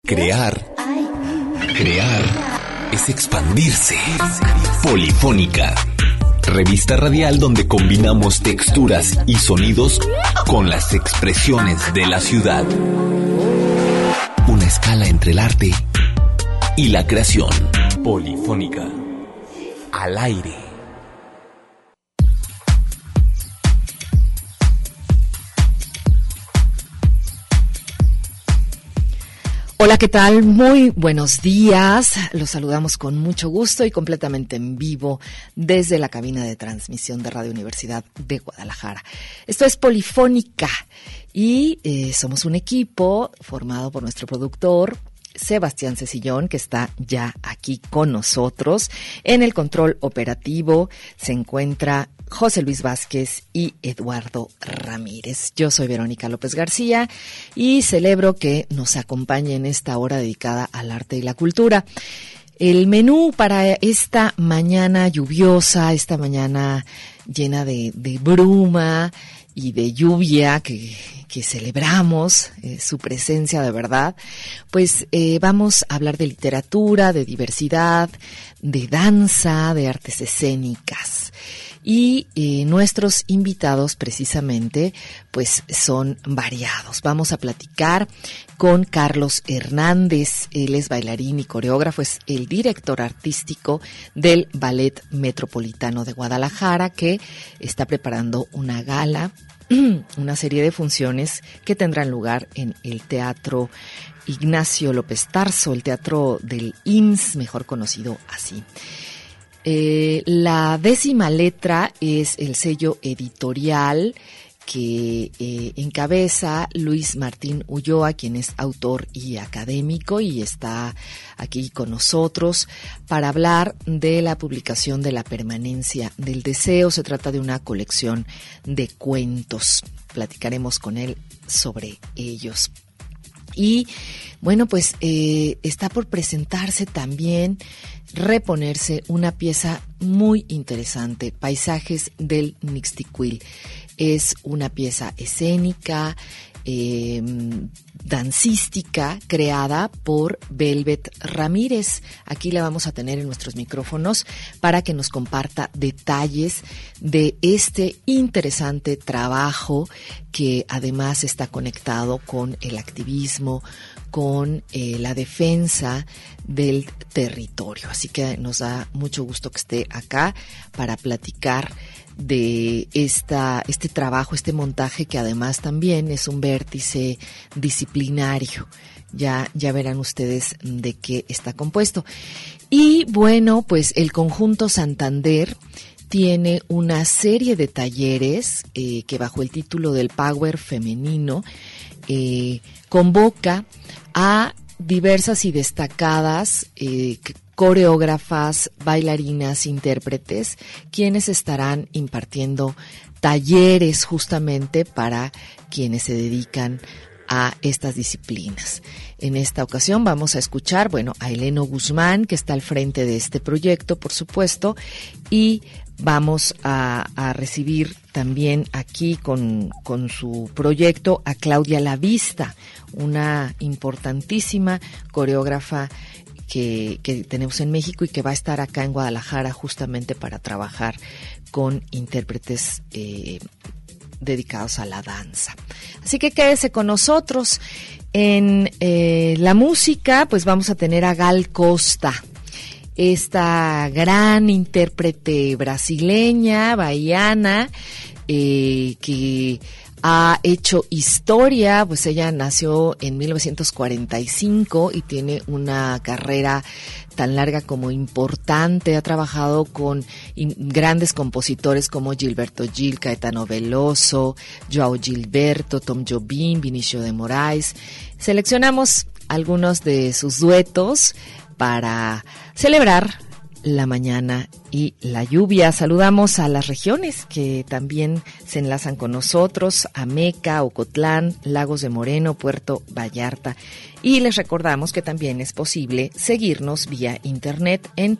Crear es expandirse. Polifónica, revista radial donde combinamos texturas y sonidos con las expresiones de la ciudad. Una escala entre el arte y la creación. Polifónica, al aire. Hola, ¿qué tal? Muy buenos días. Los saludamos con mucho gusto y completamente en vivo desde la cabina de transmisión de Radio Universidad de Guadalajara. Esto es Polifónica y somos un equipo formado por nuestro productor Sebastián Cecillón, que está ya aquí con nosotros. En el control operativo se encuentra José Luis Vázquez y Eduardo Ramírez. Yo soy Verónica López García y celebro que nos acompañe en esta hora dedicada al arte y la cultura. El menú para esta mañana lluviosa, esta mañana llena de bruma y de lluvia que celebramos su presencia de verdad, pues vamos a hablar de literatura, de diversidad, de danza, de artes escénicas. Y nuestros invitados precisamente pues son variados. Vamos a platicar con Carlos Hernández. Él es bailarín y coreógrafo, es el director artístico del Ballet Metropolitano de Guadalajara, que está preparando una gala, una serie de funciones que tendrán lugar en el Teatro Ignacio López Tarso, el Teatro del IMSS, mejor conocido así. La 10ª letra es el sello editorial que encabeza Luis Martín Ulloa, quien es autor y académico y está aquí con nosotros para hablar de la publicación de La permanencia del deseo. Se trata de una colección de cuentos. Platicaremos con él sobre ellos. Y bueno, pues está por presentarse también, reponerse una pieza muy interesante, Paisajes del Mixtiquil. Es una pieza escénica, dancística, creada por Velvet Ramírez. Aquí la vamos a tener en nuestros micrófonos para que nos comparta detalles de este interesante trabajo que además está conectado con el activismo, con la defensa del territorio. Así que nos da mucho gusto que esté acá para platicar de este trabajo, este montaje que además también es un vértice disciplinario. Ya verán ustedes de qué está compuesto. Y bueno, pues el Conjunto Santander tiene una serie de talleres que bajo el título del Power Femenino convoca a diversas y destacadas coreógrafas, bailarinas, intérpretes, quienes estarán impartiendo talleres justamente para quienes se dedican a estas disciplinas. En esta ocasión vamos a escuchar, a Eleno Guzmán, que está al frente de este proyecto, por supuesto, y vamos a recibir también aquí con su proyecto a Claudia Lavista, una importantísima coreógrafa que tenemos en México y que va a estar acá en Guadalajara justamente para trabajar con intérpretes dedicados a la danza. Así que quédese con nosotros. En la música, pues vamos a tener a Gal Costa, esta gran intérprete brasileña, baiana, que ha hecho historia. Pues ella nació en 1945 y tiene una carrera tan larga como importante. Ha trabajado con grandes compositores como Gilberto Gil, Caetano Veloso, Joao Gilberto, Tom Jobim, Vinicio de Moraes. Seleccionamos algunos de sus duetos para celebrar la mañana y la lluvia. Saludamos a las regiones que también se enlazan con nosotros: Ameca, Ocotlán, Lagos de Moreno, Puerto Vallarta. Y les recordamos que también es posible seguirnos vía internet en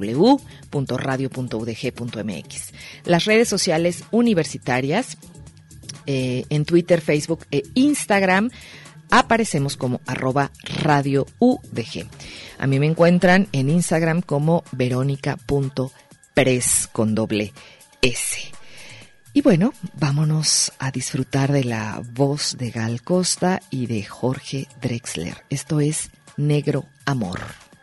www.radio.udg.mx. Las redes sociales universitarias, en Twitter, Facebook e Instagram, aparecemos como @Radio UDG. A mí me encuentran en Instagram como veronica.pres con doble S. Y bueno, vámonos a disfrutar de la voz de Gal Costa y de Jorge Drexler. Esto es Negro Amor.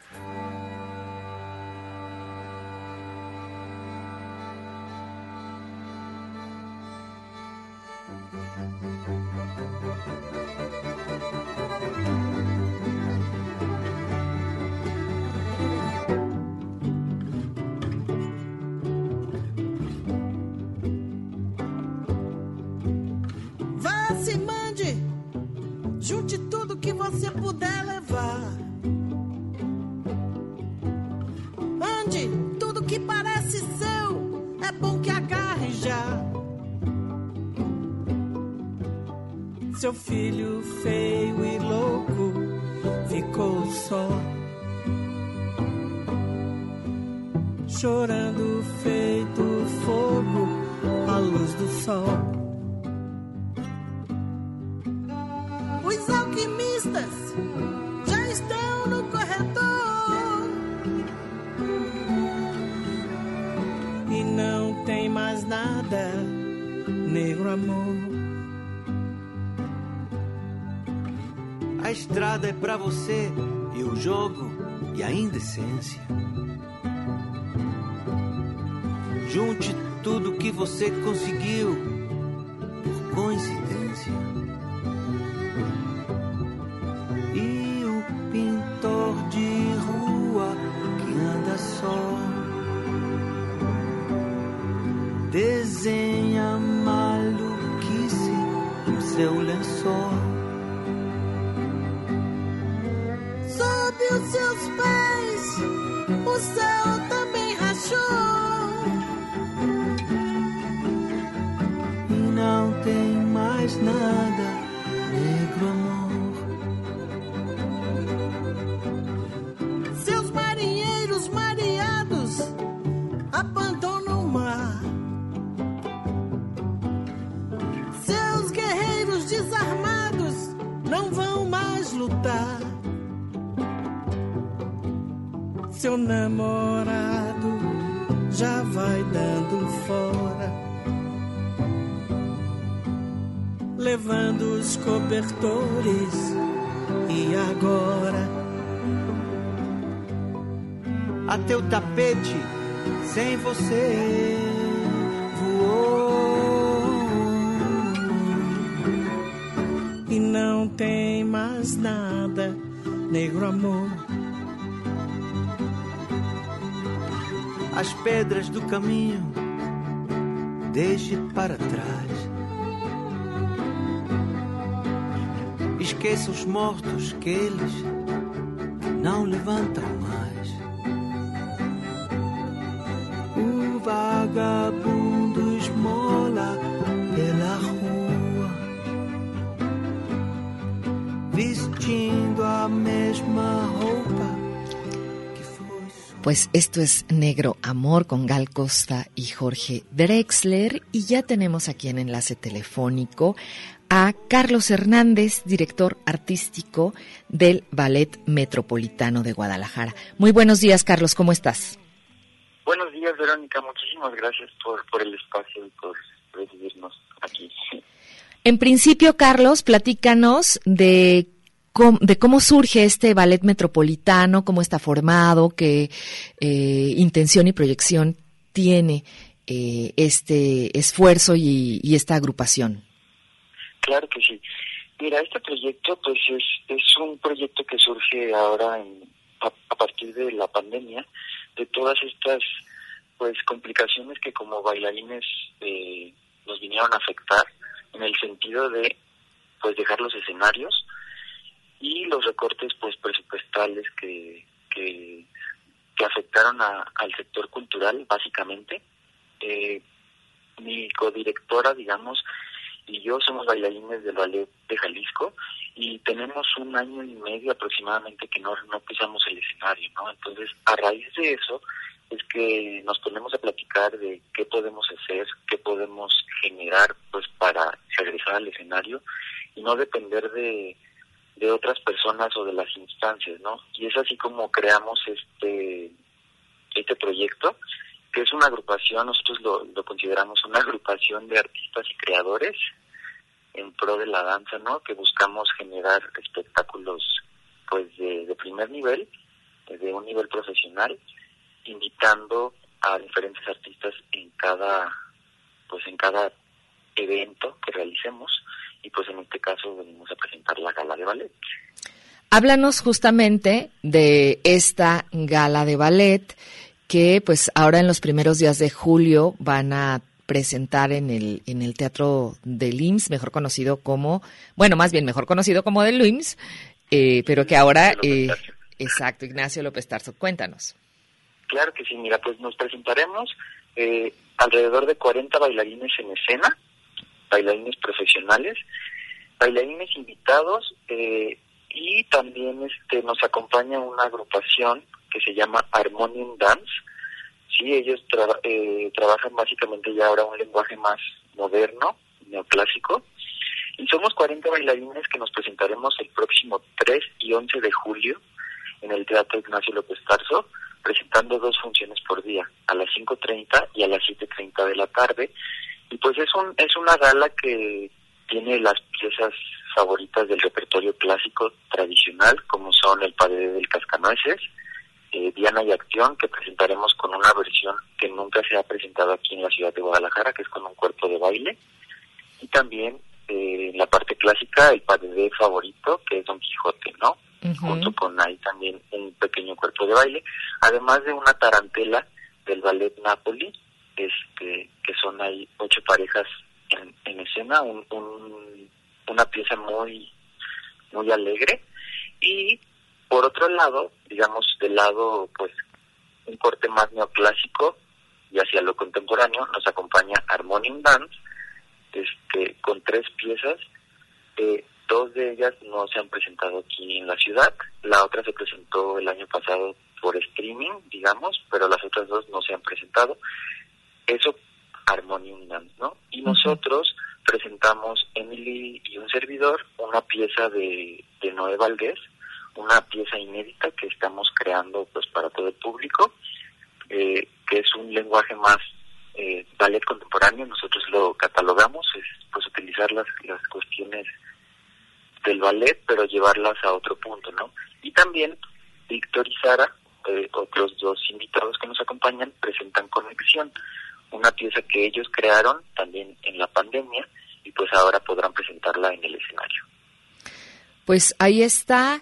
Junte tudo que você puder levar. Ande, tudo que parece seu, é bom que agarre já. Seu filho feio e louco ficou só, chorando feito fogo à luz do sol. Os alquimistas já estão no corredor e não tem mais nada, negro amor. A estrada é pra você e o jogo e a indecência. Junte tudo que você conseguiu por coincidência. E o pintor de rua que anda só desenha maluquice no seu lençol. Sob os seus pés o céu também rachou E não tem mais nada, negro amor. Seus marinheiros mareados abandonam o mar. Seus guerreiros desarmados não vão mais lutar. Seu namorado já vai dando fora, levando os cobertores. E agora Até o tapete sem você voou. e não tem mais nada, negro amor. As pedras do caminho deixe para trás. Esqueça os mortos que eles não levantam mais. O vagabundo esmola pela rua, vestindo a mesma roupa. Pues esto es Negro Amor con Gal Costa y Jorge Drexler, y ya tenemos aquí en enlace telefónico a Carlos Hernández, director artístico del Ballet Metropolitano de Guadalajara. Muy buenos días, Carlos, ¿cómo estás? Buenos días, Verónica, muchísimas gracias por el espacio y por recibirnos aquí. En principio, Carlos, platícanos de cómo surge este ballet metropolitano, cómo está formado, qué intención y proyección tiene este esfuerzo y esta agrupación. Claro que sí. Mira, este proyecto pues es un proyecto que surge ahora a partir de la pandemia, de todas estas pues complicaciones que como bailarines nos vinieron a afectar, en el sentido de pues dejar los escenarios y los recortes pues presupuestales que afectaron al sector cultural básicamente. Mi codirectora, digamos, y yo somos bailarines del Ballet de Jalisco y tenemos 1 año y medio aproximadamente que no pisamos el escenario, ¿no? Entonces, a raíz de eso es que nos ponemos a platicar de qué podemos hacer, qué podemos generar pues para regresar al escenario y no depender de de otras personas o de las instancias, ¿no? Y es así como creamos este proyecto, que es una agrupación, nosotros lo consideramos una agrupación de artistas y creadores en pro de la danza, ¿no? Que buscamos generar espectáculos pues de primer nivel, de un nivel profesional, invitando a diferentes artistas en cada evento que realicemos, y pues en este caso venimos a presentar la gala de ballet. Háblanos justamente de esta gala de ballet que pues ahora en los primeros días de julio van a presentar en el Teatro del IMSS, mejor conocido como del IMSS, pero que ahora... exacto, Ignacio López Tarso, cuéntanos. Claro que sí, mira, pues nos presentaremos alrededor de 40 bailarines en escena, bailarines profesionales, bailarines invitados, y también nos acompaña una agrupación que se llama Harmonium Dance. Sí, ellos trabajan básicamente ya ahora un lenguaje más moderno, neoclásico, y somos 40 bailarines que nos presentaremos el próximo 3 y 11 de julio en el Teatro Ignacio López Tarso, presentando 2 funciones por día, a las 5:30 y a las 7:30 de la tarde. Y pues es una gala que tiene las piezas favoritas del repertorio clásico tradicional, como son el Padre del Cascanueces, Diana y Acción, que presentaremos con una versión que nunca se ha presentado aquí en la ciudad de Guadalajara, que es con un cuerpo de baile, y también en la parte clásica el Padre favorito, que es Don Quijote, ¿no? Uh-huh. Junto con ahí también un pequeño cuerpo de baile, además de una tarantela del Ballet Napoli, que son ahí 8 parejas en escena, una pieza muy muy alegre. Y por otro lado, digamos del lado pues un corte más neoclásico y hacia lo contemporáneo, nos acompaña Harmonium Dance, con 3 piezas. 2 de ellas no se han presentado aquí en la ciudad, la otra se presentó el año pasado por streaming, digamos, pero las otras 2 no se han presentado. Eso, Harmonium Dance, ¿no? Y nosotros presentamos, Emily y un servidor, una pieza de Noé Valdés, una pieza inédita que estamos creando pues para todo el público, que es un lenguaje más ballet contemporáneo. Nosotros lo catalogamos, es pues utilizar las cuestiones del ballet, pero llevarlas a otro punto, ¿no? Y también Víctor y Sara, otros 2 invitados que nos acompañan, presentan Conexión, una pieza que ellos crearon también en la pandemia, y pues ahora podrán presentarla en el escenario. Pues ahí está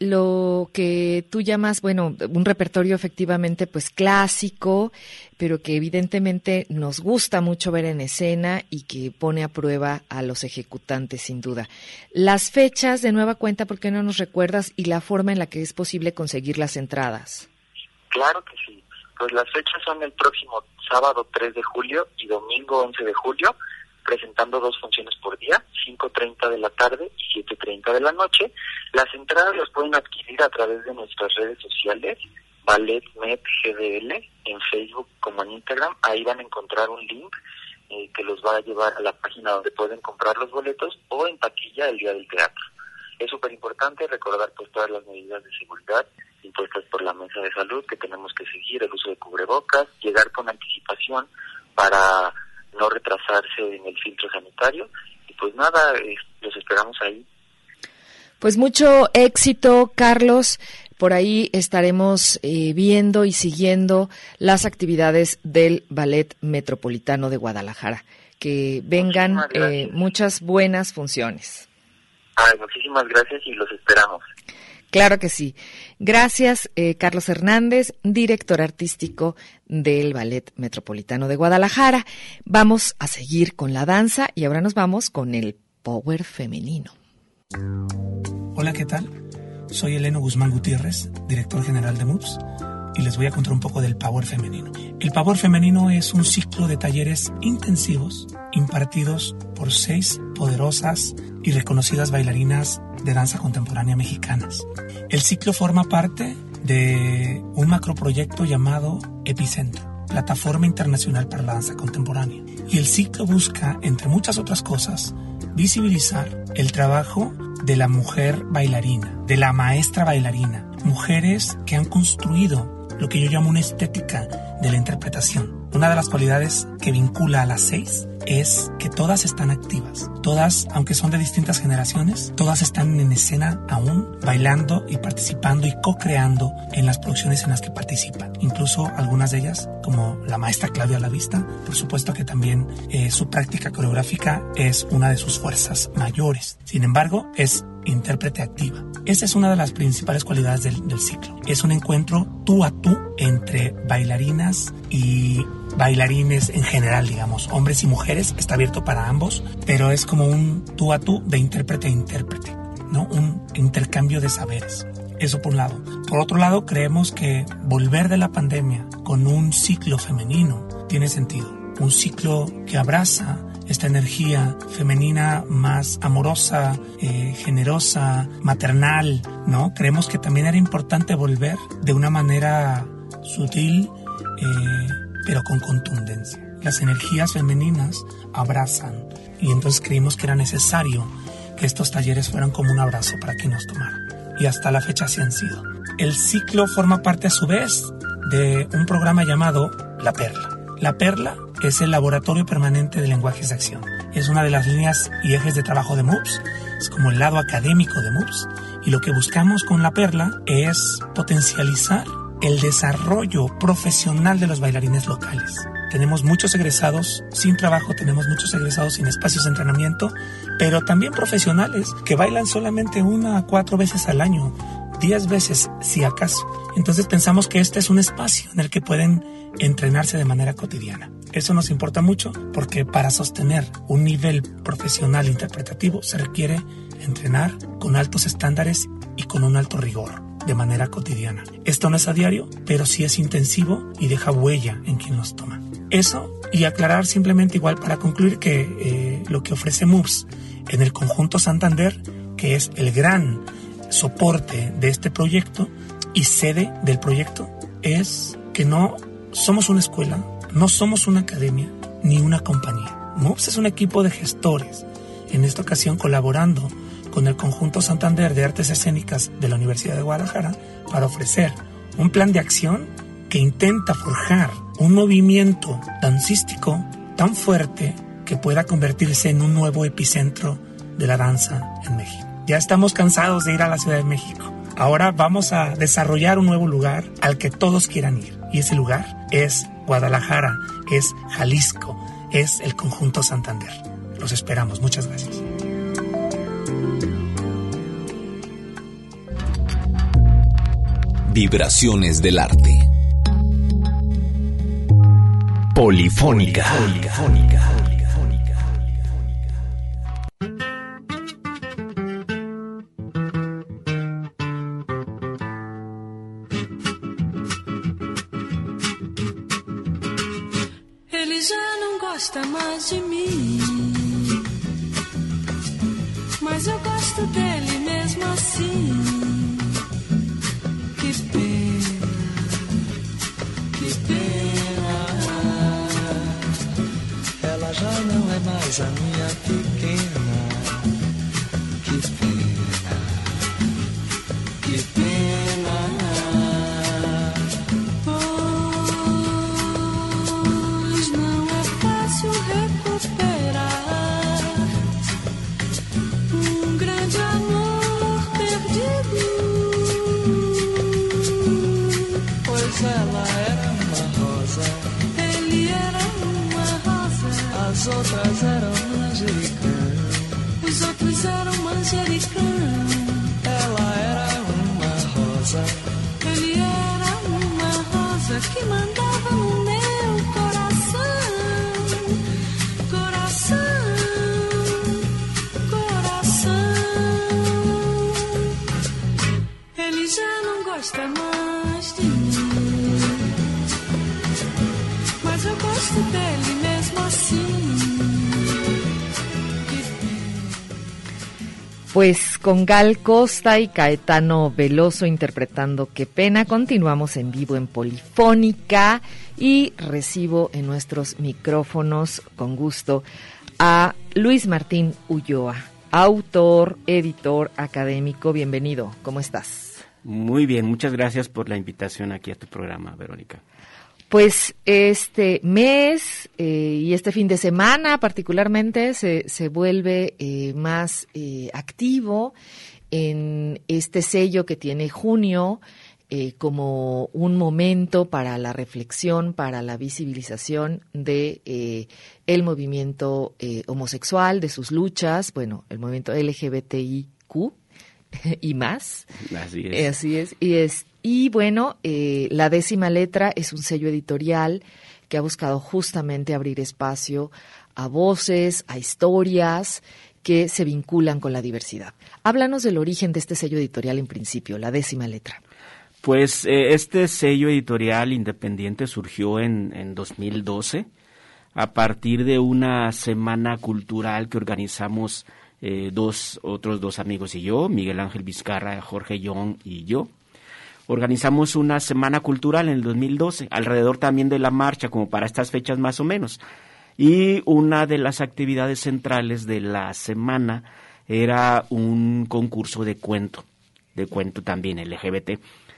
lo que tú llamas, bueno, un repertorio efectivamente pues clásico, pero que evidentemente nos gusta mucho ver en escena y que pone a prueba a los ejecutantes sin duda. Las fechas de nueva cuenta, ¿por qué no nos recuerdas? Y la forma en la que es posible conseguir las entradas. Claro que sí, pues las fechas son el próximo sábado 3 de julio y domingo 11 de julio, presentando 2 funciones por día, 5:30 de la tarde y 7:30 de la noche. Las entradas las pueden adquirir a través de nuestras redes sociales, Ballet Med GDL, en Facebook como en Instagram. Ahí van a encontrar un link que los va a llevar a la página donde pueden comprar los boletos, o en taquilla el día del teatro. Es súper importante recordar pues todas las medidas de seguridad impuestas por la Mesa de Salud que tenemos que seguir, el uso de cubrebocas, llegar con anticipación para no retrasarse en el filtro sanitario, y pues nada, los esperamos ahí. Pues mucho éxito, Carlos. Por ahí estaremos viendo y siguiendo las actividades del Ballet Metropolitano de Guadalajara. Que vengan muchas buenas funciones. Muchísimas gracias y los esperamos. Claro que sí. Gracias, Carlos Hernández, director artístico del Ballet Metropolitano de Guadalajara. Vamos a seguir con la danza y ahora nos vamos con el power femenino. Hola, ¿qué tal? Soy Eleno Guzmán Gutiérrez, director general de MUPS, y les voy a contar un poco del power femenino. El power femenino es un ciclo de talleres intensivos impartidos por 6 poderosas y reconocidas bailarinas de danza contemporánea mexicanas. El ciclo forma parte de un macroproyecto llamado Epicentro, Plataforma Internacional para la Danza Contemporánea. Y el ciclo busca, entre muchas otras cosas, visibilizar el trabajo de la mujer bailarina, de la maestra bailarina, mujeres que han construido lo que yo llamo una estética de la interpretación. Una de las cualidades que vincula a las 6 es que todas están activas. Todas, aunque son de distintas generaciones, todas están en escena aún, bailando y participando y co-creando en las producciones en las que participan. Incluso algunas de ellas, como la maestra Claudia Lavista, por supuesto que también su práctica coreográfica es una de sus fuerzas mayores. Sin embargo, es intérprete activa. Esa es una de las principales cualidades del ciclo. Es un encuentro tú a tú entre bailarinas y bailarines en general, digamos, hombres y mujeres. Está abierto para ambos, pero es como un tú a tú de intérprete a intérprete, ¿no? Un intercambio de saberes. Eso por un lado. Por otro lado, creemos que volver de la pandemia con un ciclo femenino tiene sentido. Un ciclo que abraza esta energía femenina más amorosa, generosa, maternal, ¿no? Creemos que también era importante volver de una manera sutil, pero con contundencia. Las energías femeninas abrazan, y entonces creímos que era necesario que estos talleres fueran como un abrazo para quien nos tomara. Y hasta la fecha así han sido. El ciclo forma parte a su vez de un programa llamado La Perla. La Perla es el laboratorio permanente de lenguajes de acción. Es una de las líneas y ejes de trabajo de MUPS, es como el lado académico de MUPS, y lo que buscamos con La Perla es potencializar el desarrollo profesional de los bailarines locales. Tenemos muchos egresados sin trabajo, tenemos muchos egresados sin espacios de entrenamiento, pero también profesionales que bailan solamente 1 a 4 veces al año, 10 veces si acaso. Entonces pensamos que este es un espacio en el que pueden entrenarse de manera cotidiana. Eso nos importa mucho porque para sostener un nivel profesional interpretativo se requiere entrenar con altos estándares y con un alto rigor de manera cotidiana. Esto no es a diario, pero sí es intensivo y deja huella en quien los toma. Eso, y aclarar simplemente igual para concluir que lo que ofrece MUPS en el Conjunto Santander, que es el gran soporte de este proyecto y sede del proyecto, es que no somos una escuela, no somos una academia ni una compañía. MUPS es un equipo de gestores, en esta ocasión colaborando con el Conjunto Santander de Artes Escénicas de la Universidad de Guadalajara para ofrecer un plan de acción que intenta forjar un movimiento dancístico tan fuerte que pueda convertirse en un nuevo epicentro de la danza en México. Ya estamos cansados de ir a la Ciudad de México. Ahora vamos a desarrollar un nuevo lugar al que todos quieran ir. Y ese lugar es Guadalajara, es Jalisco, es el Conjunto Santander. Los esperamos. Muchas gracias. Vibraciones del arte. Polifónica. Ele já não gosta mais de mim, mas eu gosto dele mesmo assim. Que pena, que pena. Ela já não é mais a minha pequena. Que pena, que pena. Pois não é fácil recuperar um grande amor perdido. Pois ela era uma rosa, ele era uma rosa. As outras eram manjericão, os outros eram manjericão. Ela era uma rosa, ele era uma rosa que mandava no meu coração, coração, coração. Ele já não gosta mais de mim, mas eu gosto dele mesmo assim. Pues con Gal Costa y Caetano Veloso interpretando Qué Pena, continuamos en vivo en Polifónica y recibo en nuestros micrófonos con gusto a Luis Martín Ulloa. autor, editor, académico. Bienvenido, ¿cómo estás? Muy bien, muchas gracias por la invitación aquí a tu programa, Verónica. Pues este mes y este fin de semana particularmente se vuelve más activo en este sello que tiene junio como un momento para la reflexión, para la visibilización de el movimiento homosexual, de sus luchas, bueno, el movimiento LGBTIQ y más. Así es. Así es. Y bueno, La Décima Letra es un sello editorial que ha buscado justamente abrir espacio a voces, a historias que se vinculan con la diversidad. Háblanos del origen de este sello editorial en principio, La Décima Letra. Pues este sello editorial independiente surgió en 2012 a partir de una semana cultural que organizamos otros dos amigos y yo, Miguel Ángel Vizcarra, Jorge Young y yo. Organizamos una semana cultural en el 2012, alrededor también de la marcha, como para estas fechas más o menos. Y una de las actividades centrales de la semana era un concurso de cuento también LGBT.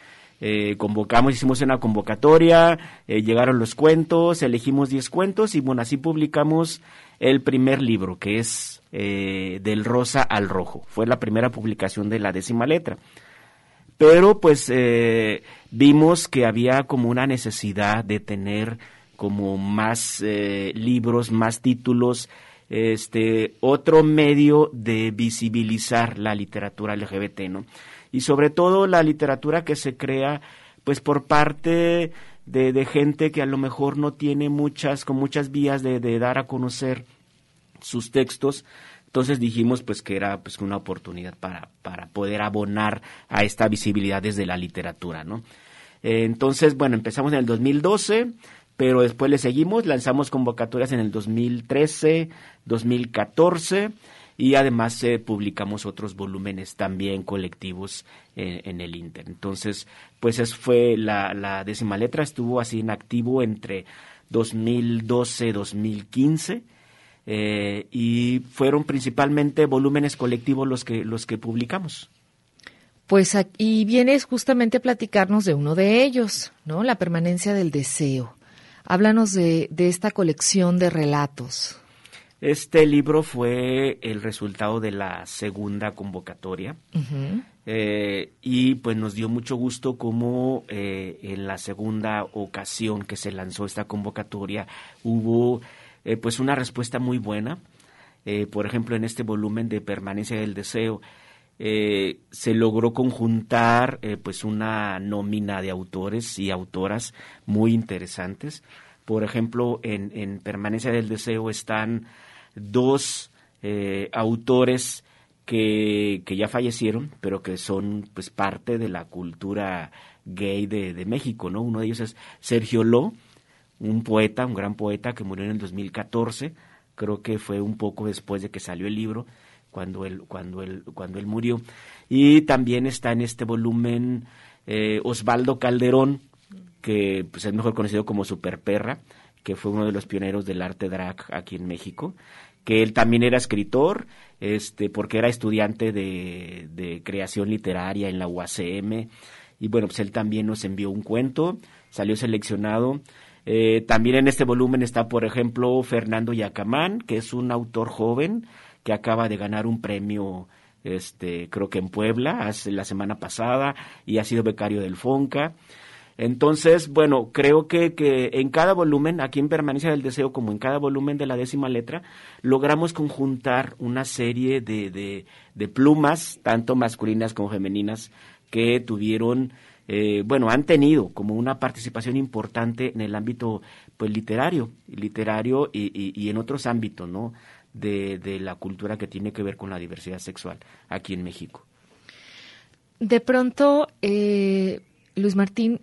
Hicimos una convocatoria, llegaron los cuentos, elegimos 10 cuentos y bueno, así publicamos el primer libro, que es Del Rosa al Rojo. Fue la primera publicación de La Décima Letra. Pero pues vimos que había como una necesidad de tener como más libros, más títulos, otro medio de visibilizar la literatura LGBT, ¿no? Y sobre todo la literatura que se crea pues por parte de gente que a lo mejor no tiene muchas vías de dar a conocer sus textos. Entonces dijimos pues que era pues una oportunidad para poder abonar a esta visibilidad desde la literatura, ¿no? Entonces, bueno, empezamos en el 2012, pero después le seguimos, lanzamos convocatorias en el 2013, 2014 y además publicamos otros volúmenes también colectivos en el Inter. Entonces, pues eso fue la Décima Letra, estuvo así en activo entre 2012, 2015. Y fueron principalmente volúmenes colectivos los que publicamos. Pues aquí vienes justamente a platicarnos de uno de ellos, ¿no? La permanencia del deseo. Háblanos de esta colección de relatos. Este libro fue el resultado de la segunda convocatoria. Uh-huh. Y pues nos dio mucho gusto cómo en la segunda ocasión que se lanzó esta convocatoria hubo pues una respuesta muy buena. Por ejemplo, en este volumen de Permanencia del Deseo se logró conjuntar pues una nómina de autores y autoras muy interesantes. Por ejemplo, en Permanencia del Deseo están 2 autores que ya fallecieron, pero que son pues parte de la cultura gay de México, ¿no? Uno de ellos es Sergio Lo, un gran poeta que murió en el 2014, creo que fue un poco después de que salió el libro, cuando él murió. Y también está en este volumen Osvaldo Calderón, que pues, es mejor conocido como Superperra, que fue uno de los pioneros del arte drag aquí en México, que él también era escritor, porque era estudiante de creación literaria en la UACM, y bueno, pues él también nos envió un cuento, salió seleccionado. También en este volumen está, por ejemplo, Fernando Yacamán, que es un autor joven que acaba de ganar un premio, creo que en Puebla, la semana pasada, y ha sido becario del FONCA. Entonces, bueno, creo que en cada volumen, aquí en Permanencia del Deseo, como en cada volumen de La Décima Letra, logramos conjuntar una serie de plumas, tanto masculinas como femeninas, que tuvieron, han tenido como una participación importante en el ámbito pues literario y en otros ámbitos, ¿no? De la cultura que tiene que ver con la diversidad sexual aquí en México. De pronto, Luis Martín,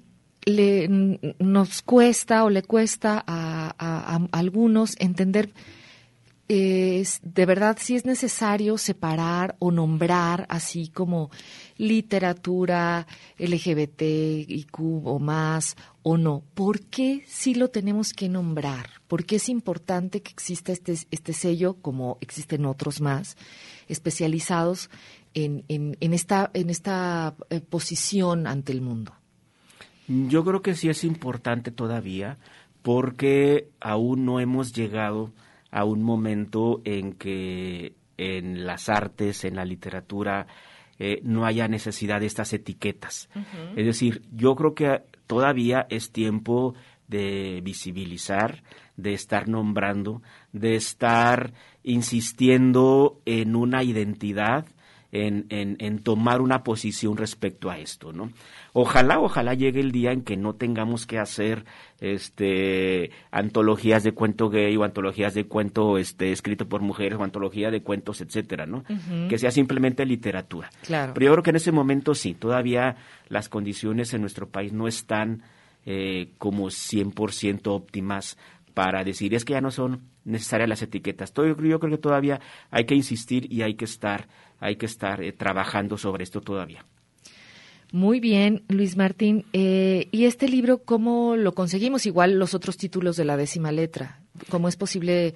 nos cuesta o le cuesta a algunos entender de verdad sí es necesario separar o nombrar así como literatura LGBTIQ o más o no. ¿Por qué sí lo tenemos que nombrar? ¿Por qué es importante que exista este sello, como existen otros más, especializados en esta posición ante el mundo? Yo creo que sí es importante todavía, porque aún no hemos llegado a un momento en que en las artes, en la literatura, no haya necesidad de estas etiquetas. Uh-huh. Es decir, yo creo que todavía es tiempo de visibilizar, de estar nombrando, de estar insistiendo en una identidad, en tomar una posición respecto a esto, ¿no? Ojalá llegue el día en que no tengamos que hacer antologías de cuento gay o antologías de cuento escrito por mujeres o antología de cuentos, etcétera, ¿no? Uh-huh. Que sea simplemente literatura. Claro. Pero yo creo que en ese momento sí, todavía las condiciones en nuestro país no están como 100% óptimas para decir, es que ya no son necesarias las etiquetas. Yo creo que todavía hay que insistir y hay que estar trabajando sobre esto todavía. Muy bien, Luis Martín. ¿Y este libro cómo lo conseguimos? Igual los otros títulos de la 10ª letra. ¿Cómo es posible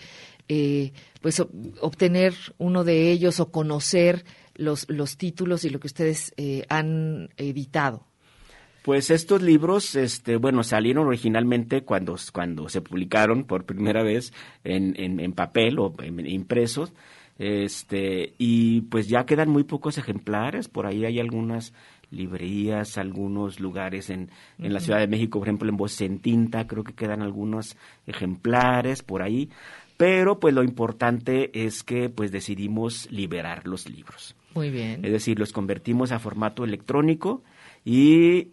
obtener uno de ellos o conocer los títulos y lo que ustedes han editado? Pues estos libros, salieron originalmente cuando se publicaron por primera vez en papel o impresos, y pues ya quedan muy pocos ejemplares. Por ahí hay algunas librerías, algunos lugares en la Ciudad de México, por ejemplo en Voces en Tinta, creo que quedan algunos ejemplares por ahí, pero pues lo importante es que pues decidimos liberar los libros. Muy bien. Es decir, los convertimos a formato electrónico y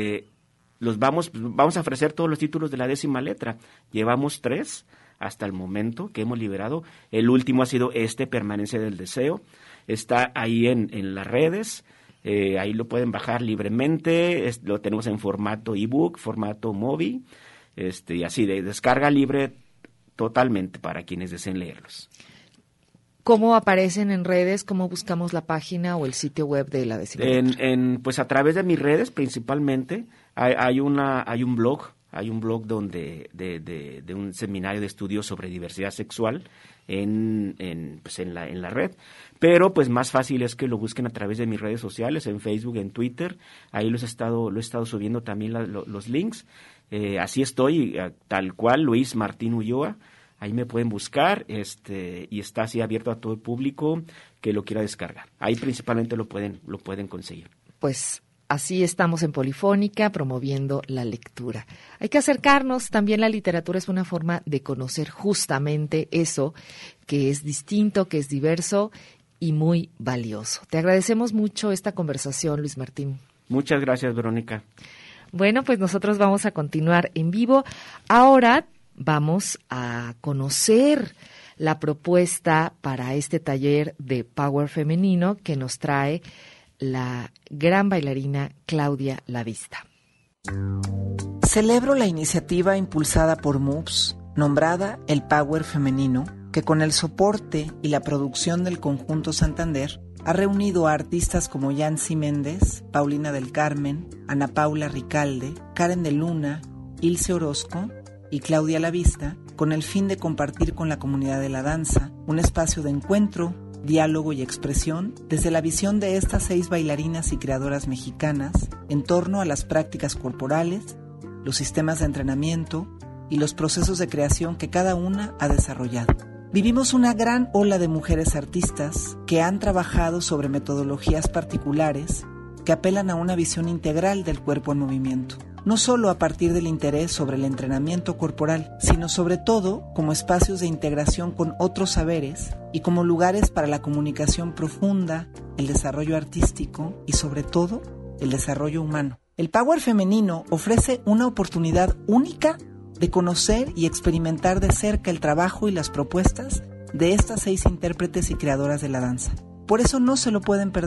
vamos a ofrecer todos los títulos de la 10ª letra. Llevamos 3 hasta el momento que hemos liberado. El último ha sido Permanencia del Deseo. Está ahí en las redes. Ahí lo pueden bajar libremente. Lo tenemos en formato ebook, formato móvil, y así de descarga libre totalmente para quienes deseen leerlos. ¿Cómo aparecen en redes? ¿Cómo buscamos la página o el sitio web de la 10ª letra? Pues a través de mis redes principalmente. Hay un blog donde de un seminario de estudios sobre diversidad sexual en la red, pero pues más fácil es que lo busquen a través de mis redes sociales, en Facebook, en Twitter. Ahí lo he estado subiendo también los links. Así estoy, tal cual, Luis Martín Ulloa. Ahí me pueden buscar, y está así abierto a todo el público que lo quiera descargar. Ahí principalmente lo pueden conseguir. Pues así estamos en Polifónica, promoviendo la lectura. Hay que acercarnos, también la literatura es una forma de conocer justamente eso, que es distinto, que es diverso y muy valioso. Te agradecemos mucho esta conversación, Luis Martín. Muchas gracias, Verónica. Bueno, pues nosotros vamos a continuar en vivo. Ahora vamos a conocer la propuesta para este taller de Power Femenino que nos trae la gran bailarina Claudia Lavista. Celebro la iniciativa impulsada por MUPS, nombrada el Power Femenino, que con el soporte y la producción del Conjunto Santander ha reunido a artistas como Yancy Méndez, Paulina del Carmen, Ana Paula Ricalde, Karen de Luna, Ilse Orozco y Claudia Lavista, con el fin de compartir con la comunidad de la danza un espacio de encuentro, diálogo y expresión desde la visión de estas 6 bailarinas y creadoras mexicanas en torno a las prácticas corporales, los sistemas de entrenamiento y los procesos de creación que cada una ha desarrollado. Vivimos una gran ola de mujeres artistas que han trabajado sobre metodologías particulares que apelan a una visión integral del cuerpo en movimiento, no solo a partir del interés sobre el entrenamiento corporal, sino sobre todo como espacios de integración con otros saberes y como lugares para la comunicación profunda, el desarrollo artístico y sobre todo el desarrollo humano. El Power Femenino ofrece una oportunidad única de conocer y experimentar de cerca el trabajo y las propuestas de estas 6 intérpretes y creadoras de la danza. Por eso no se lo pueden perder.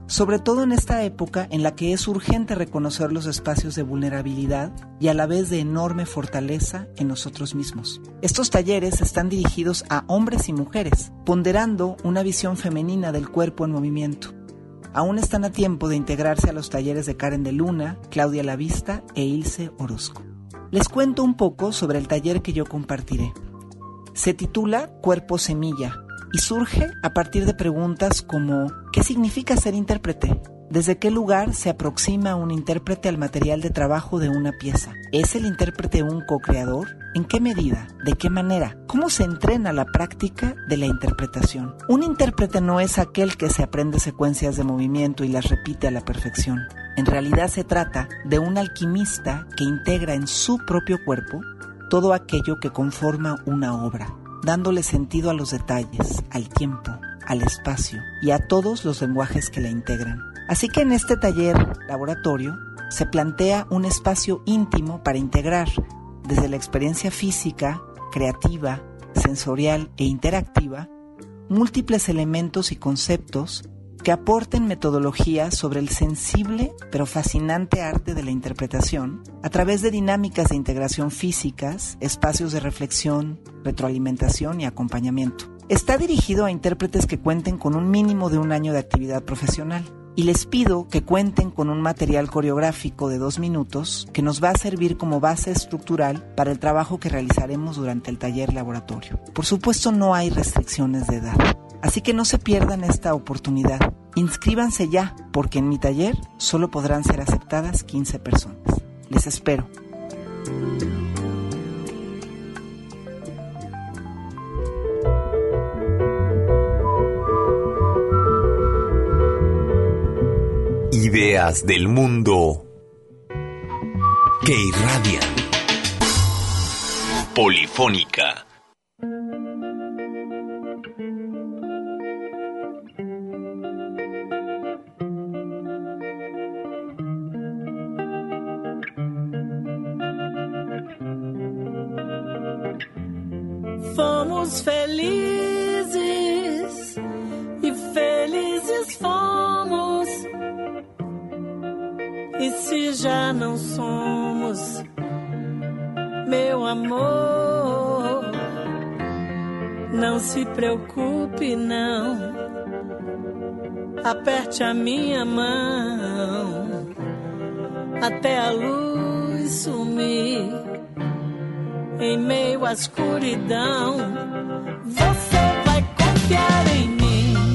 sobre todo en esta época en la que es urgente reconocer los espacios de vulnerabilidad y a la vez de enorme fortaleza en nosotros mismos. Estos talleres están dirigidos a hombres y mujeres, ponderando una visión femenina del cuerpo en movimiento. Aún están a tiempo de integrarse a los talleres de Karen de Luna, Claudia Lavista e Ilse Orozco. Les cuento un poco sobre el taller que yo compartiré. Se titula Cuerpo Semilla y surge a partir de preguntas como ¿qué significa ser intérprete? ¿Desde qué lugar se aproxima un intérprete al material de trabajo de una pieza? ¿Es el intérprete un co-creador? ¿En qué medida? ¿De qué manera? ¿Cómo se entrena la práctica de la interpretación? Un intérprete no es aquel que se aprende secuencias de movimiento y las repite a la perfección. En realidad se trata de un alquimista que integra en su propio cuerpo todo aquello que conforma una obra, dándole sentido a los detalles, al tiempo, al espacio y a todos los lenguajes que la integran. Así que en este taller laboratorio se plantea un espacio íntimo para integrar, desde la experiencia física, creativa, sensorial e interactiva, múltiples elementos y conceptos que aporten metodología sobre el sensible pero fascinante arte de la interpretación a través de dinámicas de integración físicas, espacios de reflexión, retroalimentación y acompañamiento. Está dirigido a intérpretes que cuenten con un mínimo de 1 año de actividad profesional y les pido que cuenten con un material coreográfico de 2 minutos que nos va a servir como base estructural para el trabajo que realizaremos durante el taller laboratorio. Por supuesto, no hay restricciones de edad, así que no se pierdan esta oportunidad. Inscríbanse ya, porque en mi taller solo podrán ser aceptadas 15 personas. Les espero. Ideas del mundo que irradian. Polifónica. Fomos felizes e felizes fomos. E se já não somos, meu amor, não se preocupe não, aperte a minha mão até a luz sumir em meio à escuridão. Você vai confiar em mim.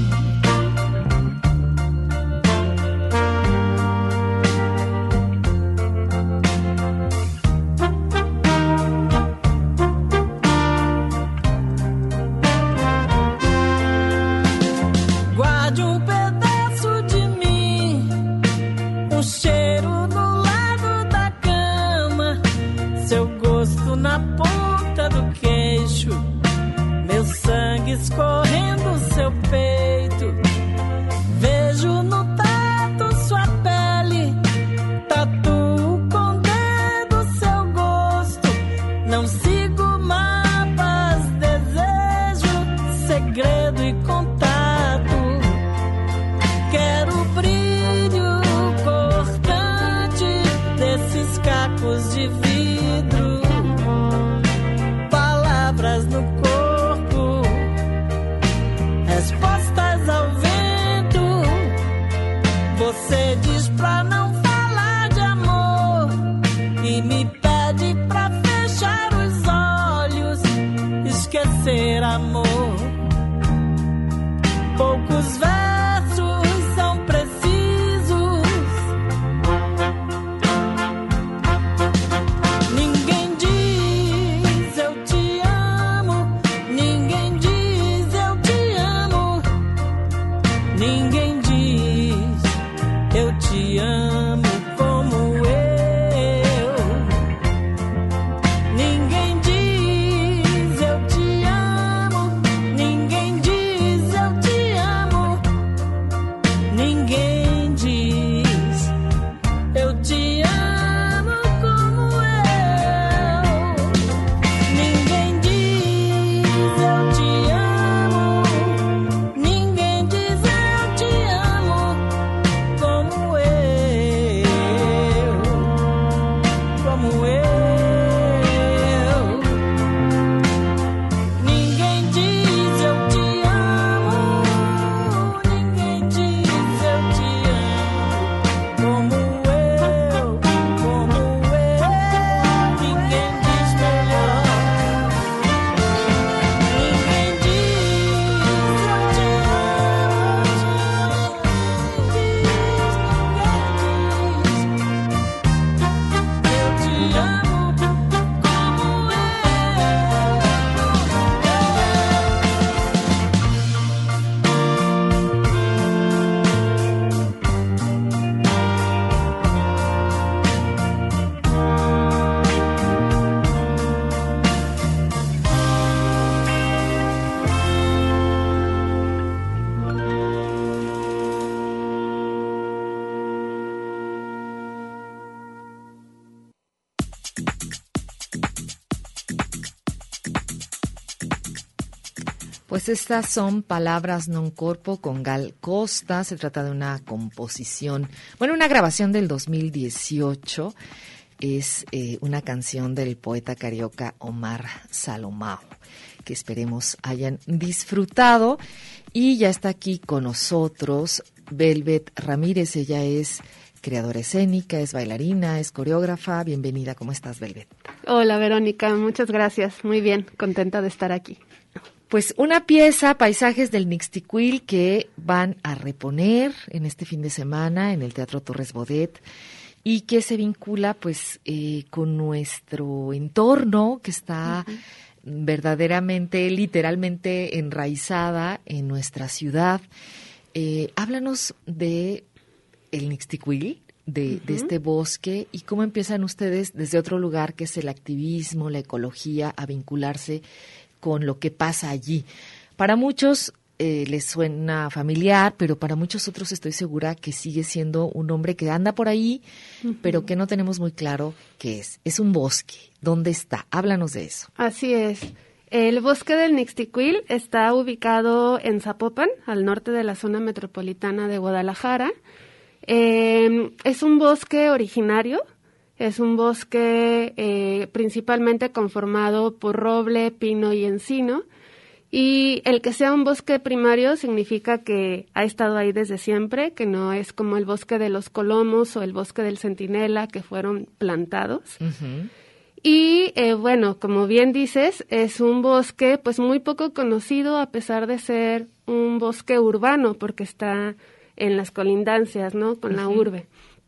Escorrendo seu peito, vejo no tato sua pele, tatuo com dedo seu gosto, não sigo mapas, desejo, segredo e contato, quero o brilho cortante desses cacos de vidro, palavras no corpo, respostas ao vento. Você diz pra não falar de amor e me pede pra fechar os olhos, esquecer amor. Poucos versos são precisos. Ninguém diz eu te amo, ninguém diz eu te amo. Ninguém diz eu te amo como eu. Ninguém diz eu te amo. Ninguém diz eu te amo. Pues estas son Palabras non corpo con Gal Costa. Se trata de una composición, una grabación del 2018. Es una canción del poeta carioca Omar Salomao, que esperemos hayan disfrutado. Y ya está aquí con nosotros Velvet Ramírez. Ella es creadora escénica, es bailarina, es coreógrafa. Bienvenida, ¿cómo estás, Velvet? Hola, Verónica, muchas gracias. Muy bien, contenta de estar aquí. Pues una pieza, Paisajes del Nixtiquil, que van a reponer en este fin de semana en el Teatro Torres Bodet y que se vincula pues con nuestro entorno, que está verdaderamente, literalmente enraizada en nuestra ciudad. Háblanos de el Nixtiquil, de este bosque, y cómo empiezan ustedes desde otro lugar, que es el activismo, la ecología, a vincularse con lo que pasa allí. Para muchos les suena familiar, pero para muchos otros estoy segura que sigue siendo un nombre que anda por ahí, pero que no tenemos muy claro qué es. Es un bosque. ¿Dónde está? Háblanos de eso. Así es. El bosque del Nixtiquil está ubicado en Zapopan, al norte de la zona metropolitana de Guadalajara. Es un bosque originario. Es un bosque principalmente conformado por roble, pino y encino. Y el que sea un bosque primario significa que ha estado ahí desde siempre, que no es como el bosque de los colomos o el bosque del centinela, que fueron plantados. Y como bien dices, es un bosque pues muy poco conocido, a pesar de ser un bosque urbano, porque está en las colindancias, ¿no?, con la urbe.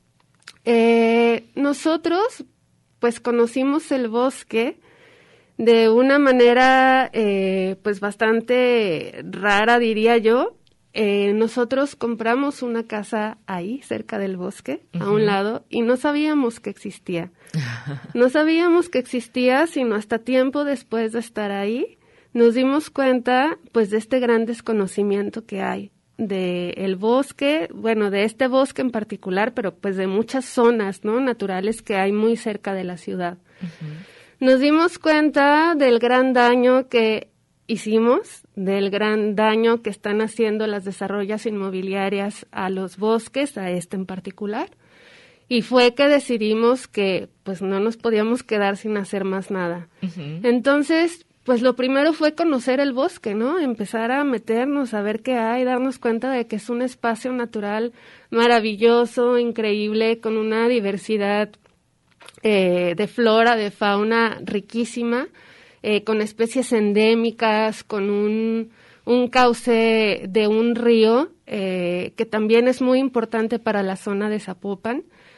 Nosotros pues conocimos el bosque de una manera pues bastante rara, diría yo. Nosotros compramos una casa ahí, cerca del bosque, a un lado, y no sabíamos que existía. No sabíamos que existía, sino hasta tiempo después de estar ahí, nos dimos cuenta pues de este gran desconocimiento que hay del bosque, de este bosque en particular, pero pues de muchas zonas, ¿no?, naturales que hay muy cerca de la ciudad. Nos dimos cuenta del gran daño que hicimos, del gran daño que están haciendo las desarrollas inmobiliarias a los bosques, a este en particular, y fue que decidimos que pues no nos podíamos quedar sin hacer más nada. Entonces, pues lo primero fue conocer el bosque, ¿no? Empezar a meternos, a ver qué hay, darnos cuenta de que es un espacio natural maravilloso, increíble, con una diversidad de flora, de fauna riquísima, con especies endémicas, con un cauce de un río que también es muy importante para la zona de Zapopan.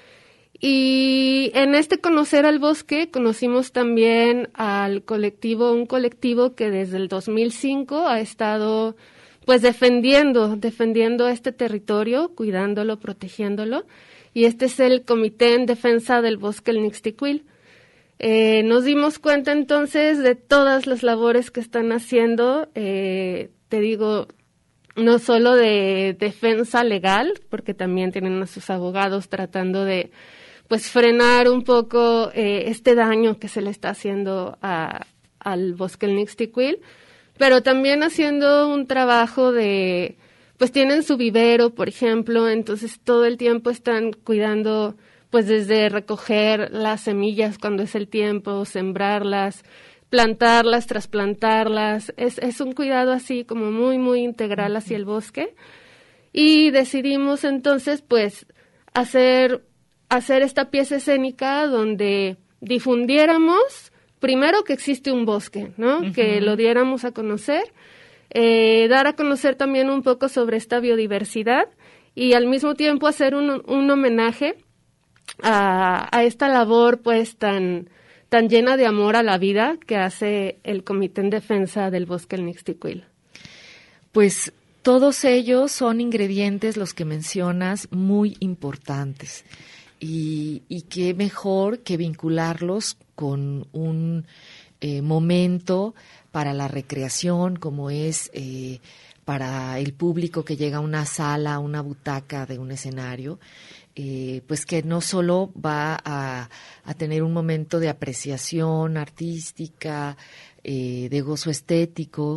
Y en este conocer al bosque conocimos también un colectivo que desde el 2005 ha estado pues defendiendo este territorio, cuidándolo, protegiéndolo, y este es el Comité en Defensa del Bosque El Nixtiquil. Nos dimos cuenta entonces de todas las labores que están haciendo, te digo, no solo de defensa legal, porque también tienen a sus abogados tratando de pues frenar un poco este daño que se le está haciendo al bosque El Nixtiquil, pero también haciendo un trabajo pues tienen su vivero, por ejemplo, entonces todo el tiempo están cuidando, pues desde recoger las semillas cuando es el tiempo, sembrarlas, plantarlas, trasplantarlas, es un cuidado así como muy, muy integral hacia el bosque, y decidimos entonces pues hacer esta pieza escénica donde difundiéramos primero que existe un bosque, ¿no? Que lo diéramos a conocer, dar a conocer también un poco sobre esta biodiversidad y al mismo tiempo hacer un homenaje a esta labor pues tan llena de amor a la vida que hace el Comité en Defensa del Bosque El Nixtiquil. Pues todos ellos son ingredientes, los que mencionas, muy importantes. Y qué mejor que vincularlos con un momento para la recreación, como es para el público que llega a una sala, a una butaca de un escenario, pues que no solo va a tener un momento de apreciación artística, de gozo estético,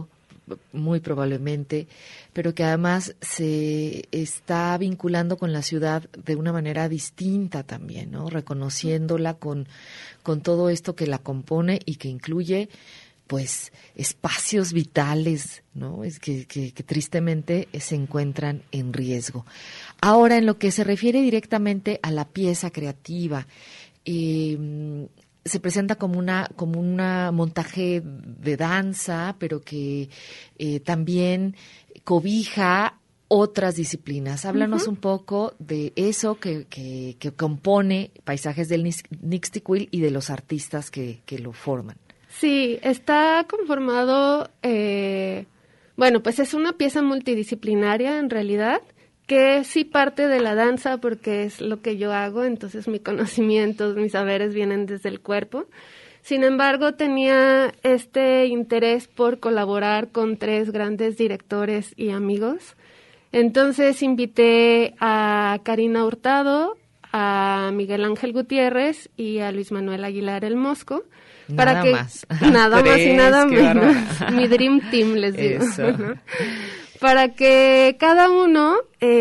muy probablemente, pero que además se está vinculando con la ciudad de una manera distinta también, ¿no? Reconociéndola con todo esto que la compone y que incluye pues espacios vitales, ¿no? Es que tristemente se encuentran en riesgo. Ahora, en lo que se refiere directamente a la pieza creativa, se presenta como una montaje de danza, pero que también cobija otras disciplinas. Háblanos un poco de eso que compone Paisajes del Nixtiquil y de los artistas que lo forman. Sí, está conformado, pues es una pieza multidisciplinaria en realidad, que sí parte de la danza porque es lo que yo hago, entonces mis conocimientos, mis saberes vienen desde el cuerpo. Sin embargo, tenía este interés por colaborar con 3 grandes directores y amigos. Entonces invité a Karina Hurtado, a Miguel Ángel Gutiérrez y a Luis Manuel Aguilar el Mosco. Nada más Y nada menos. Mi Dream Team, les digo. ¿No? Para que cada uno,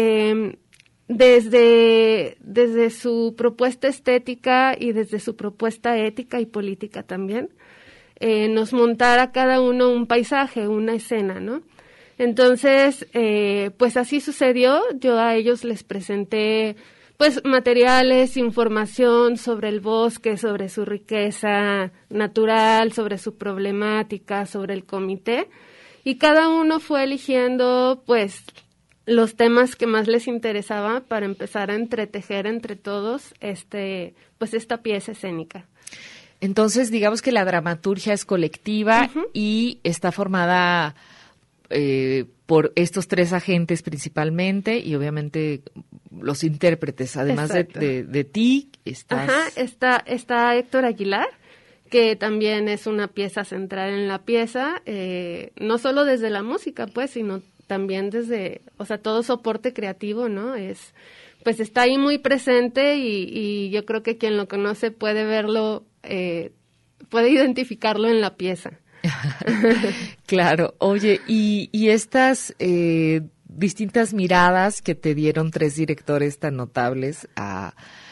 desde su propuesta estética y desde su propuesta ética y política también, nos montara cada uno un paisaje, una escena, ¿no? Entonces, pues así sucedió. Yo a ellos les presenté pues materiales, información sobre el bosque, sobre su riqueza natural, sobre su problemática, sobre el comité, y cada uno fue eligiendo pues los temas que más les interesaba para empezar a entretejer entre todos esta pieza escénica. Entonces, digamos que la dramaturgia es colectiva y está formada por estos 3 agentes principalmente y obviamente los intérpretes, además de ti. Está Héctor Aguilar, que también es una pieza central en la pieza, no solo desde la música, pues, sino también desde, todo soporte creativo, ¿no? Pues está ahí muy presente y yo creo que quien lo conoce puede verlo, puede identificarlo en la pieza. Claro. Oye, y estas distintas miradas que te dieron 3 directores tan notables a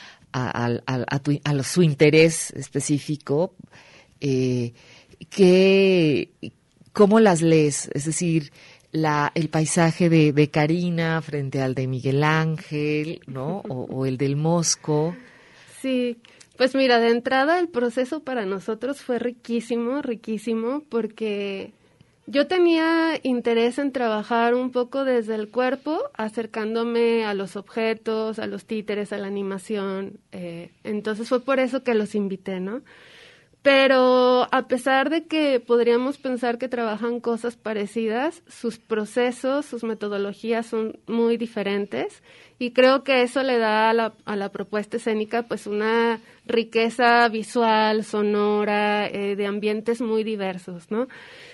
su interés específico, ¿cómo las lees? Es decir, el paisaje de Karina frente al de Miguel Ángel, ¿no? O el del Mosco. Sí. Pues mira, de entrada el proceso para nosotros fue riquísimo, porque yo tenía interés en trabajar un poco desde el cuerpo, acercándome a los objetos, a los títeres, a la animación. Entonces fue por eso que los invité, ¿no? Pero a pesar de que podríamos pensar que trabajan cosas parecidas, sus procesos, sus metodologías son muy diferentes y creo que eso le da a la propuesta escénica pues una riqueza visual, sonora, de ambientes muy diversos, ¿no?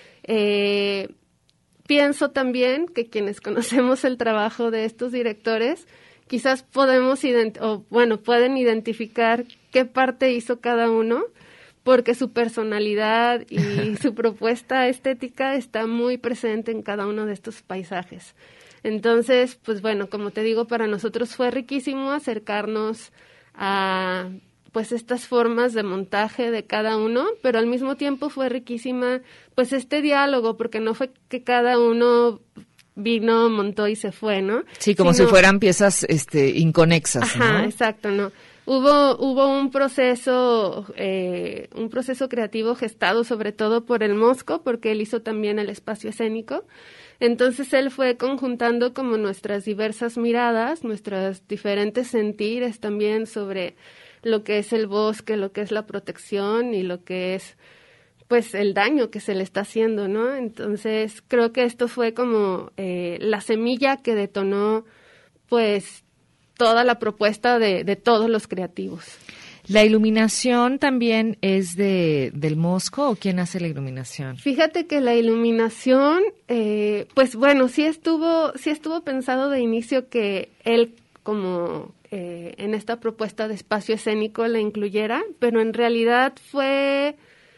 Pienso también que quienes conocemos el trabajo de estos directores quizás pueden identificar qué parte hizo cada uno, porque su personalidad y su propuesta estética está muy presente en cada uno de estos paisajes. Entonces, pues bueno, como te digo, para nosotros fue riquísimo acercarnos a pues estas formas de montaje de cada uno, pero al mismo tiempo fue riquísima pues este diálogo, porque no fue que cada uno vino, montó y se fue, ¿no? Sí, como si fueran piezas inconexas, ajá, ¿no? Exacto, ¿no? Hubo un proceso creativo gestado sobre todo por el Mosco, porque él hizo también el espacio escénico. Entonces él fue conjuntando como nuestras diversas miradas, nuestros diferentes sentires también sobre lo que es el bosque, lo que es la protección y lo que es pues el daño que se le está haciendo, ¿no? Entonces creo que esto fue como la semilla que detonó pues toda la propuesta de todos los creativos. ¿La iluminación también es del Mosco o quién hace la iluminación? Fíjate que la iluminación, pues bueno, sí estuvo pensado de inicio que él como en esta propuesta de espacio escénico la incluyera, pero en realidad fue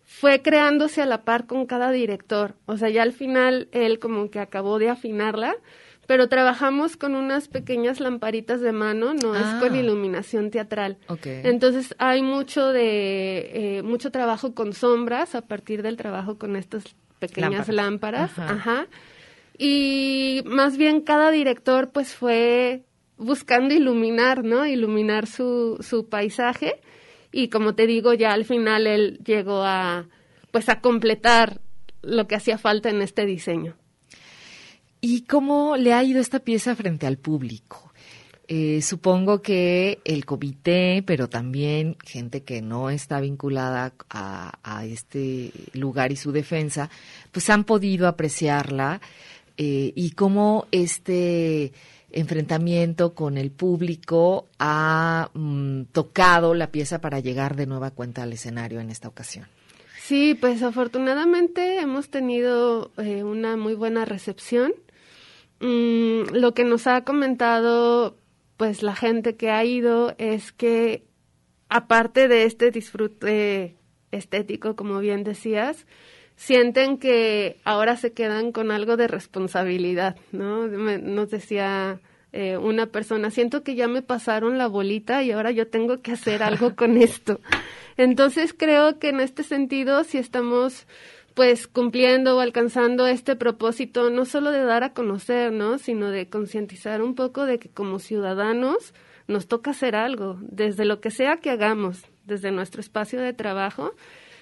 fue creándose a la par con cada director. O sea, ya al final él como que acabó de afinarla, pero trabajamos con unas pequeñas lamparitas de mano, no es con iluminación teatral. Okay. Entonces hay mucho trabajo con sombras a partir del trabajo con estas pequeñas lámparas. Ajá. Y más bien cada director pues fue buscando iluminar, ¿no? Iluminar su paisaje. Y como te digo, ya al final él llegó a completar lo que hacía falta en este diseño. ¿Y cómo le ha ido esta pieza frente al público? Supongo que el comité, pero también gente que no está vinculada a este lugar y su defensa, pues han podido apreciarla, y cómo este enfrentamiento con el público ha tocado la pieza para llegar de nueva cuenta al escenario en esta ocasión. Sí, pues afortunadamente hemos tenido una muy buena recepción. Lo que nos ha comentado pues la gente que ha ido es que aparte de este disfrute estético, como bien decías, sienten que ahora se quedan con algo de responsabilidad, ¿no? Nos decía una persona, siento que ya me pasaron la bolita y ahora yo tengo que hacer algo con esto. Entonces creo que en este sentido sí estamos pues cumpliendo o alcanzando este propósito, no solo de dar a conocer, ¿no? Sino de concientizar un poco de que como ciudadanos nos toca hacer algo, desde lo que sea que hagamos, desde nuestro espacio de trabajo.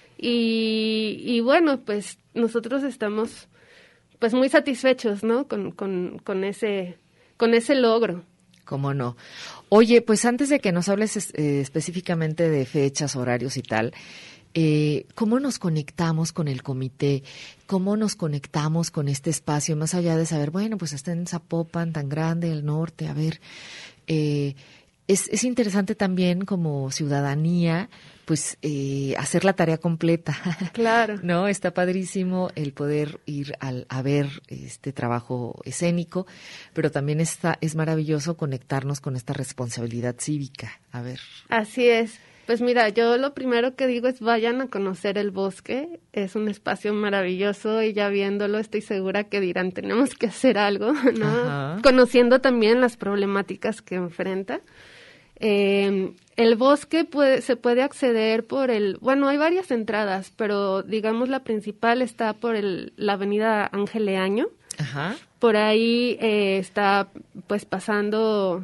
Y bueno, pues nosotros estamos pues muy satisfechos, ¿no? Con ese logro. ¿Cómo no? Oye, pues antes de que nos hables específicamente de fechas, horarios y tal, ¿cómo nos conectamos con el comité? ¿Cómo nos conectamos con este espacio? Más allá de saber, bueno, pues está en Zapopan, tan grande, el norte, a ver, es interesante también como ciudadanía, pues hacer la tarea completa. Claro. ¿No? Está padrísimo el poder ir a ver este trabajo escénico, pero también es maravilloso conectarnos con esta responsabilidad cívica. A ver. Así es. Pues mira, yo lo primero que digo es vayan a conocer el bosque. Es un espacio maravilloso y ya viéndolo estoy segura que dirán, tenemos que hacer algo, ¿no? Ajá. Conociendo también las problemáticas que enfrenta. El bosque se puede acceder por hay varias entradas, pero digamos la principal está por la avenida Ángel Leaño. Ajá. Por ahí está pues pasando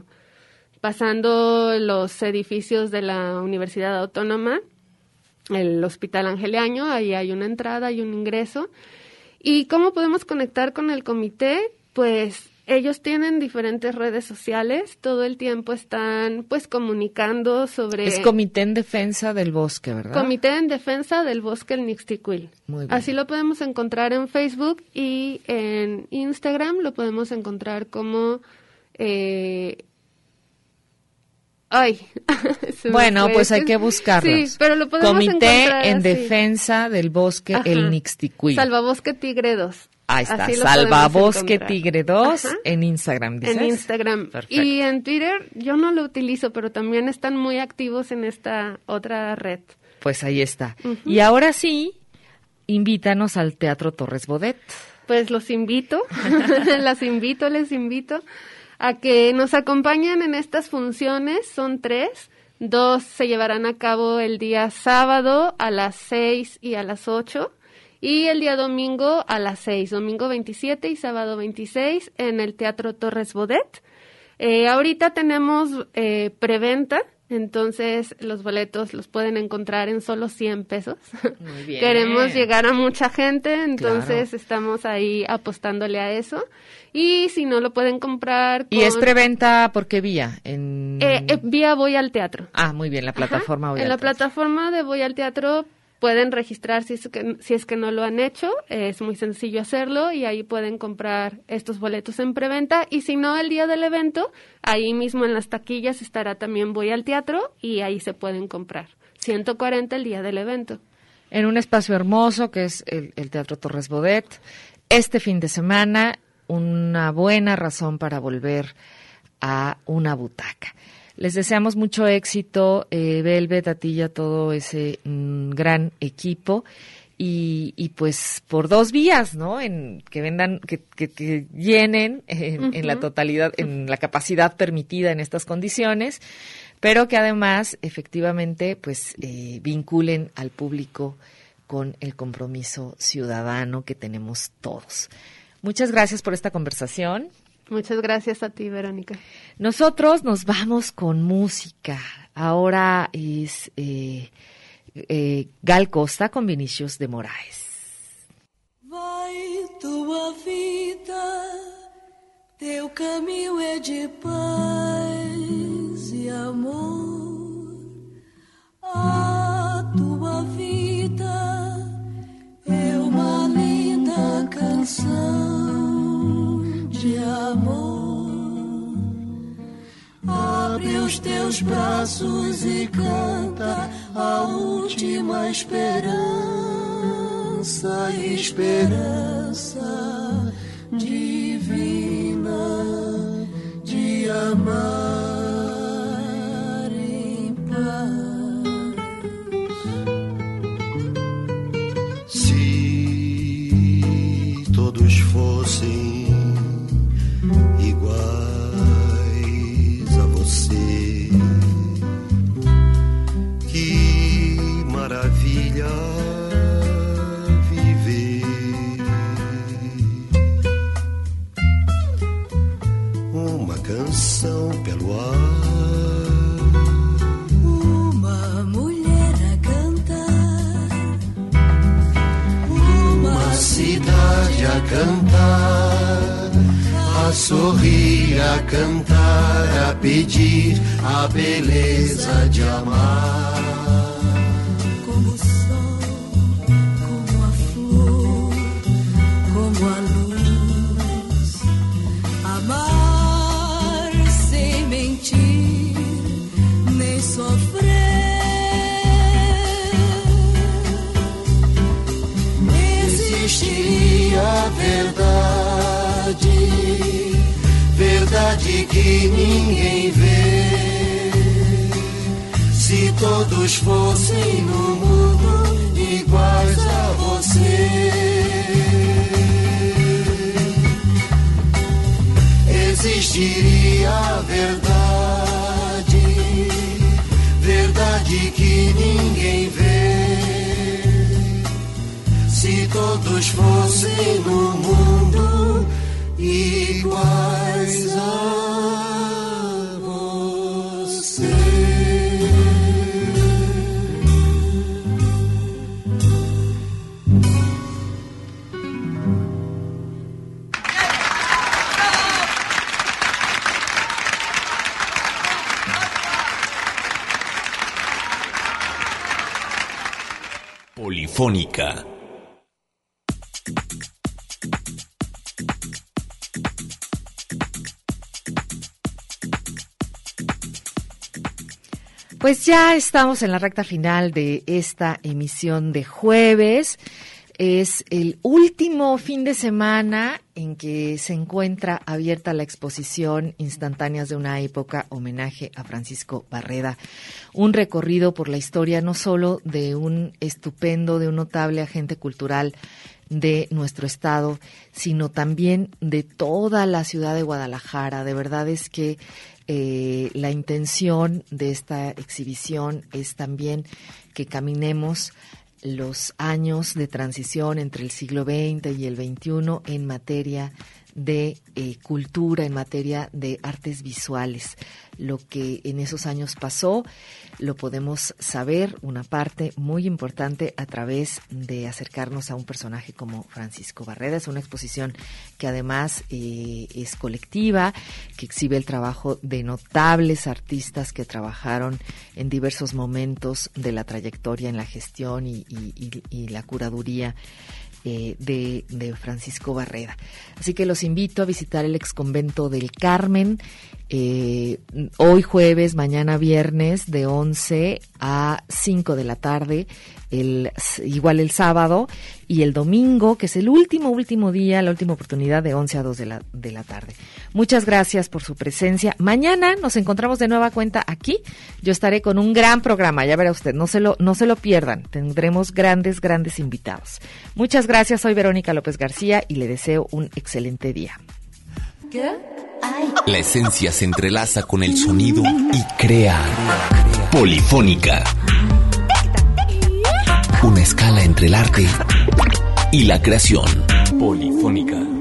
los edificios de la Universidad Autónoma, el Hospital Ángel Leaño, ahí hay una entrada y un ingreso. ¿Y cómo podemos conectar con el comité? Pues ellos tienen diferentes redes sociales, todo el tiempo están pues comunicando sobre... Es Comité en Defensa del Bosque, ¿verdad? Comité en Defensa del Bosque El Nixtiquil. Muy bien. Así lo podemos encontrar en Facebook y en Instagram lo podemos encontrar como... Bueno, pues hay que buscarlos. Sí, pero lo podemos Comité encontrar en así. Defensa del Bosque El Nixtiquil. Salvabosque Tigre 2. Ahí está, Salvabosque Tigre 2 en Instagram, ¿dices? En Instagram. Perfecto. Y en Twitter yo no lo utilizo, pero también están muy activos en esta otra red. Pues ahí está. Y ahora sí, invítanos al Teatro Torres Bodet. Pues los invito, les invito a que nos acompañen en estas funciones. Son 3. 2 se llevarán a cabo el día sábado a las 6 y a las 8. Y el día domingo a las 6, domingo 27 y sábado 26 en el Teatro Torres Bodet. Ahorita tenemos preventa, entonces los boletos los pueden encontrar en solo 100 pesos. Muy bien. Queremos llegar a mucha gente, entonces claro. Estamos ahí apostándole a eso. Y si no, lo pueden comprar con... ¿Y es preventa por qué vía? Vía Voy al Teatro. Ah, muy bien, la plataforma Voy al Teatro. En la plataforma de Voy al Teatro pueden registrar si es que no lo han hecho, es muy sencillo hacerlo y ahí pueden comprar estos boletos en preventa y si no el día del evento, ahí mismo en las taquillas estará también Voy al Teatro y ahí se pueden comprar. 140 el día del evento. En un espacio hermoso que es el Teatro Torres Bodet. Este fin de semana, una buena razón para volver a una butaca. Les deseamos mucho éxito, Velvet, a ti y a todo ese gran equipo. Y pues por 2 vías, ¿no? En que vendan, que llenen en la totalidad, en la capacidad permitida en estas condiciones, pero que además efectivamente pues vinculen al público con el compromiso ciudadano que tenemos todos. Muchas gracias por esta conversación. Muchas gracias a ti, Verónica. Nosotros nos vamos con música. Ahora es Gal Costa con Vinícius de Moraes. Vai tua vida, teu caminho é de paz e amor. A tua vida é uma linda canção de amor. Abre os teus braços e canta a última esperança, esperança divina de amar em paz. Se todos fossem iguais a você, que maravilha viver. Uma canção pelo ar, uma mulher a cantar, uma cidade a cantar, a sorrir, a cantar, a pedir a beleza de amar. como o sol, como a flor, como a luz. Amar sem mentir, nem sofrer. Existiria a verdade, verdade que ninguém vê. Se todos fossem no mundo iguais a você, existiria a verdade, verdade que ninguém vê. Se todos fossem no mundo iguais a você. Polifónica. Pues ya estamos en la recta final de esta emisión de jueves. Es el último fin de semana en que se encuentra abierta la exposición Instantáneas de una época, homenaje a Francisco Barreda. Un recorrido por la historia no solo de un estupendo, de un notable agente cultural de nuestro estado, sino también de toda la ciudad de Guadalajara. De verdad es que la intención de esta exhibición es también que caminemos los años de transición entre el siglo XX y el XXI en materia de cultura, en materia de artes visuales. Lo que en esos años pasó lo podemos saber, una parte muy importante, a través de acercarnos a un personaje como Francisco Barreda. Es una exposición que además es colectiva, que exhibe el trabajo de notables artistas que trabajaron en diversos momentos de la trayectoria en la gestión y la curaduría de Francisco Barreda. Así que los invito a visitar el exconvento del Carmen, hoy jueves, mañana viernes, de 11 a 5 de la tarde, igual el sábado, y el domingo, que es el último día, la última oportunidad, de 11 a 2 de la tarde. Muchas gracias por su presencia. Mañana nos encontramos de nueva cuenta aquí. Yo estaré con un gran programa, ya verá usted, no se lo pierdan. Tendremos grandes invitados. Muchas gracias, soy Verónica López García y le deseo un excelente día. La esencia se entrelaza con el sonido y crea Polifónica. Una escala entre el arte y la creación. Polifónica.